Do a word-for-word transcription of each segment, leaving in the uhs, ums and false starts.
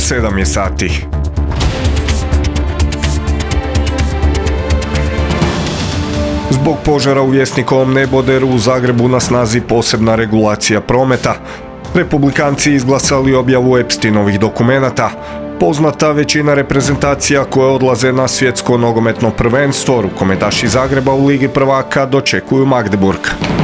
sedam je sati. Zbog požara u Vjesnikovom neboderu u Zagrebu na snazi posebna regulacija prometa. Republikanci izglasali objavu Epsteinovih dokumenata. Poznata većina reprezentacija koje odlaze na svjetsko nogometno prvenstvo, rukometaši Zagreba u Ligi prvaka dočekuju Magdeburg.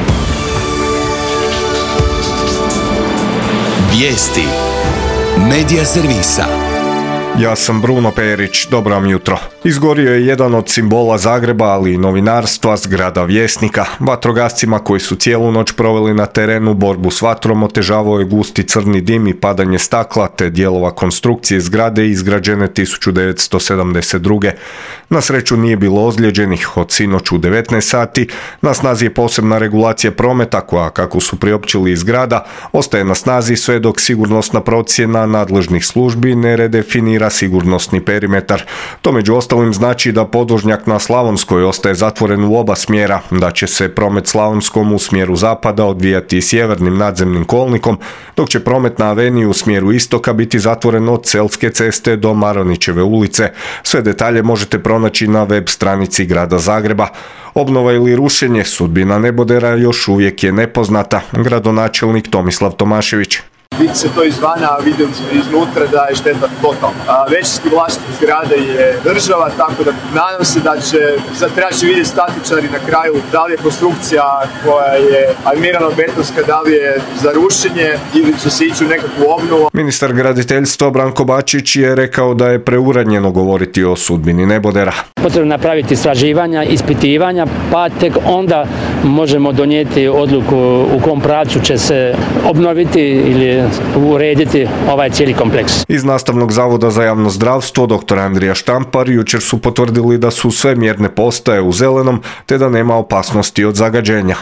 Vijesti Medija servisa. Ja sam Bruno Perić, dobro vam jutro. Izgorio je jedan od simbola Zagreba, ali i novinarstva, zgrada Vjesnika. Vatrogascima koji su cijelu noć proveli na terenu borbu s vatrom otežavao je gusti crni dim i padanje stakla te dijelova konstrukcije zgrade izgrađene tisuću devetsto sedamdeset druge. Na sreću nije bilo ozlijeđenih. Od sinoć u devetnaest sati na snazi je posebna regulacija prometa koja, kako su priopćili iz grada, ostaje na snazi sve dok sigurnosna procjena nadležnih službi ne redefinira sigurnosni perimetar. To među ostalim znači da podvožnjak na Slavonskoj ostaje zatvoren u oba smjera, da će se promet Slavonskom u smjeru zapada odvijati sjevernim nadzemnim kolnikom, dok će promet na Aveniju u smjeru istoka biti zatvoren od Selske ceste do Maronićeve ulice. Sve detalje možete pronaći na web stranici grada Zagreba. Obnova ili rušenje sudbina nebodera još uvijek je nepoznata. Gradonačelnik Tomislav Tomašević. Vidi se to izvana, a vidjeli smo iznutra da je šteta totalna. Većinski vlasnik zgrade je država, tako da nadam se da će, sad treba će vidjeti statičari na kraju da li je konstrukcija koja je armirano betonska, da li je za rušenje ili će se ići u nekakvu obnovu. Ministar graditeljstva Branko Bačić je rekao da je preuranjeno govoriti o sudbini nebodera. Potrebno napraviti istraživanja, ispitivanja, pa tek onda možemo donijeti odluku u kom pravcu će se obnoviti ili urediti ovaj cijeli kompleks. Iz Nastavnog zavoda za javno zdravstvo doktor Andrija Štampar jučer su potvrdili da su sve mjerne postaje u zelenom te da nema opasnosti od zagađenja.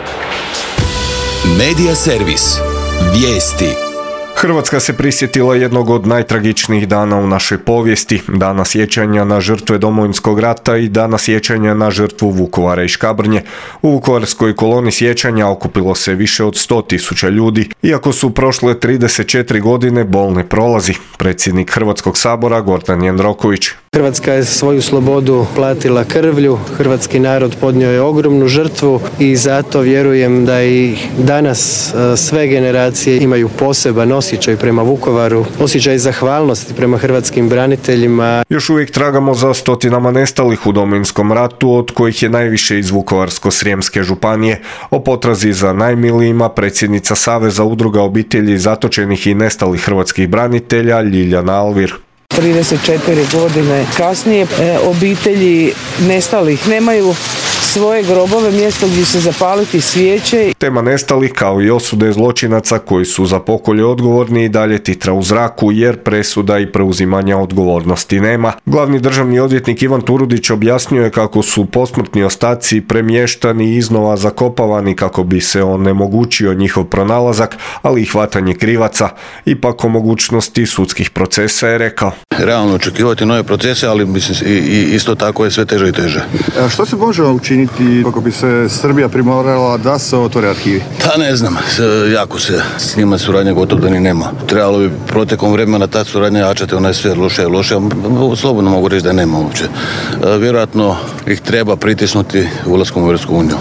Medija servis. Vijesti. Hrvatska se prisjetila jednog od najtragičnijih dana u našoj povijesti, dana sjećanja na žrtve Domovinskog rata i dana sjećanja na žrtvu Vukovara i Škabrnje. U vukovarskoj koloni sjećanja okupilo se više od sto tisuća ljudi, iako su prošle trideset četiri godine bolne prolazi. Predsjednik Hrvatskog sabora Gordan Jandroković. Hrvatska je svoju slobodu platila krvlju, hrvatski narod podnio je ogromnu žrtvu i zato vjerujem da i danas sve generacije imaju poseban osjećaj prema Vukovaru, osjećaj zahvalnosti prema hrvatskim braniteljima. Još uvijek tragamo za stotinama nestalih u Domovinskom ratu, od kojih je najviše iz Vukovarsko-srijemske županije. O potrazi za najmilijima predsjednica Saveza udruga obitelji zatočenih i nestalih hrvatskih branitelja Ljiljana Alvir. trideset četiri godine kasnije obitelji nestalih nemaju svoje grobove, mjesto gdje se zapaliti svijeće. Tema nestalih kao i osude zločinaca koji su za pokolje odgovorni i dalje titra u zraku jer presuda i preuzimanja odgovornosti nema. Glavni državni odvjetnik Ivan Turudić objasnio je kako su posmrtni ostaci premještani i iznova zakopavani kako bi se onemogućio njihov pronalazak, ali i hvatanje krivaca. Ipak o mogućnosti sudskih procesa je rekao. Realno očekivati nove procese, ali mislim, i, i isto tako je sve teže i teže. A što se može učiniti kako bi se Srbija primorala da se otvore arhivi? Pa ne znam, jako se s njima suradnja gotovo da ni nema. Trebalo bi protekom vremena ta suradnja jačati, ona je sve loše i loše, slobodno mogu reći da nema uopće. Vjerojatno ih treba pritisnuti ulaskom u Europsku uniju.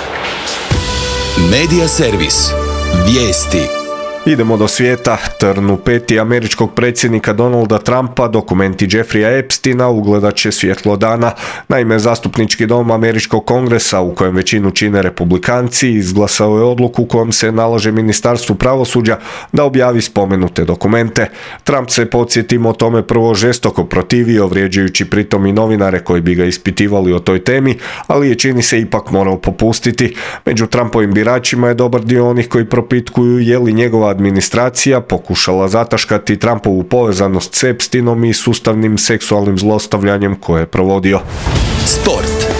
Medija servis. Vijesti. Idemo do svijeta. Trn u peti američkog predsjednika Donalda Trumpa, dokumenti Jeffreya Epsteina, ugledat će svjetlo dana. Naime, zastupnički dom američkog kongresa, u kojem većinu čine republikanci, izglasao je odluku kojom se nalaže Ministarstvu pravosuđa da objavi spomenute dokumente. Trump se, podsjetimo, tome prvo žestoko protivio, vrijeđajući pritom i novinare koji bi ga ispitivali o toj temi, ali je, čini se, ipak morao popustiti. Među Trumpovim biračima je dobar dio onih koji propitkuju je li njegova administracija pokušala zataškati Trumpovu povezanost s Epsteinom i sustavnim seksualnim zlostavljanjem koje je provodio. Sport.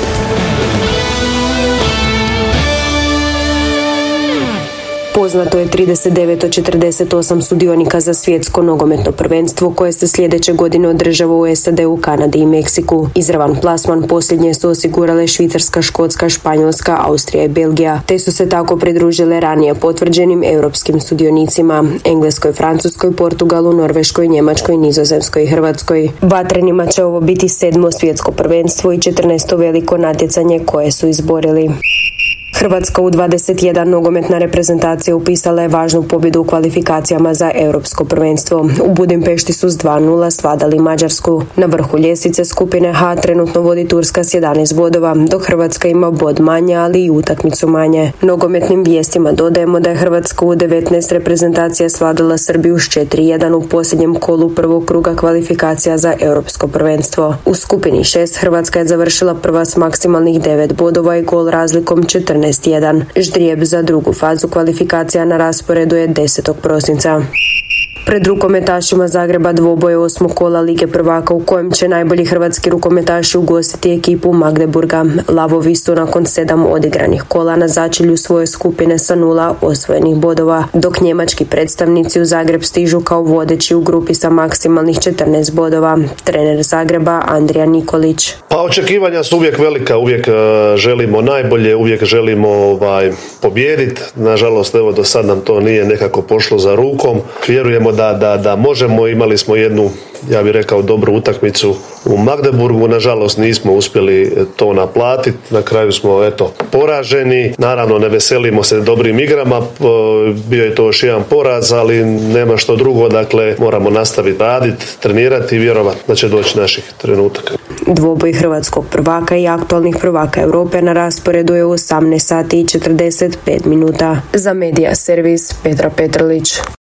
Poznato je trideset devet od četrdeset osam sudionika za svjetsko nogometno prvenstvo koje se sljedeće godine održava u S A D-u, Kanadi i Meksiku. Izravan plasman posljednje su osigurale Švicarska, Škotska, Španjolska, Austrija i Belgija, te su se tako pridružile ranije potvrđenim europskim sudionicima Engleskoj, Francuskoj, Portugalu, Norveškoj, Njemačkoj, Nizozemskoj i Hrvatskoj. Vatrenima će ovo biti sedmo svjetsko prvenstvo i četrnaesto veliko natjecanje koje su izborili. Hrvatska u dvadeset jedan nogometna reprezentacija upisala je važnu pobjedu u kvalifikacijama za europsko prvenstvo. U Budimpešti su s dva nula svladali Mađarsku. Na vrhu ljestvice skupine H trenutno vodi Turska s jedanaest bodova, dok Hrvatska ima bod manje, ali i utakmicu manje. Nogometnim vijestima dodajemo da je Hrvatska u devetnaest reprezentacija svladala Srbiju s četiri jedan u posljednjem kolu prvog kruga kvalifikacija za europsko prvenstvo. U skupini šest Hrvatska je završila prva s maksimalnih devet bodova i gol razlikom četrnaest jedan. Ždrijeb za drugu fazu kvalifikacija na rasporedu je desetog prosinca. Pred rukometašima Zagreba dvoboje osmog kola Lige prvaka u kojem će najbolji hrvatski rukometaši ugostiti ekipu Magdeburga. Lavovi su nakon sedam odigranih kola na začelju svoje skupine sa nula osvojenih bodova, dok njemački predstavnici u Zagreb stižu kao vodeći u grupi sa maksimalnih četrnaest bodova. Trener Zagreba Andrija Nikolić. Pa očekivanja su uvijek velika, uvijek uh, želimo najbolje, uvijek želimo ovaj, pobijediti. Nažalost, evo do sad nam to nije nekako pošlo za rukom. Vjerujemo da, da, da možemo, imali smo jednu, ja bih rekao, dobru utakmicu u Magdeburgu, nažalost nismo uspjeli to naplatiti, na kraju smo eto poraženi, naravno ne veselimo se dobrim igrama, bio je to još jedan poraz, ali nema što drugo, dakle moramo nastaviti raditi, trenirati i vjerovati da će doći naših trenutaka. Dvoboj hrvatskog prvaka i aktualnih prvaka Europe na rasporedu je u osamnaest sati i četrdeset pet minuta. Za Medija servis Petra Petrlić.